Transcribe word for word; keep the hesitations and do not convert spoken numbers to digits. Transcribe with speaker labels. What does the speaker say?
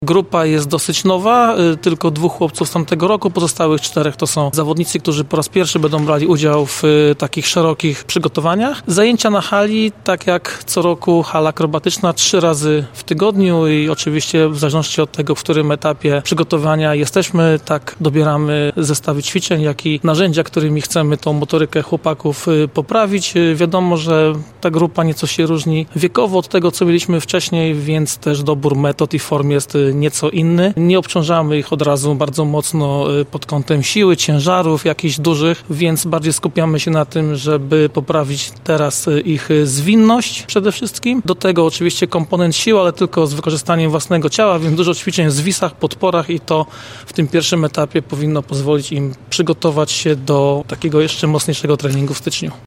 Speaker 1: Grupa jest dosyć nowa, tylko dwóch chłopców z tamtego roku, pozostałych czterech to są zawodnicy, którzy po raz pierwszy będą brali udział w takich szerokich przygotowaniach. Zajęcia na hali, tak jak co roku, hala akrobatyczna trzy razy w tygodniu i oczywiście w zależności od tego, w którym etapie przygotowania jesteśmy, tak dobieramy zestawy ćwiczeń, jak i narzędzia, którymi chcemy tą motorykę chłopaków poprawić. Wiadomo, że ta grupa nieco się różni wiekowo od tego, co mieliśmy wcześniej, więc też dobór metod i form jest nieco inny. Nie obciążamy ich od razu bardzo mocno pod kątem siły, ciężarów jakichś dużych, więc bardziej skupiamy się na tym, żeby poprawić teraz ich zwinność przede wszystkim. Do tego oczywiście komponent siły, ale tylko z wykorzystaniem własnego ciała, więc dużo ćwiczeń w zwisach, podporach i to w tym pierwszym etapie powinno pozwolić im przygotować się do takiego jeszcze mocniejszego treningu w styczniu.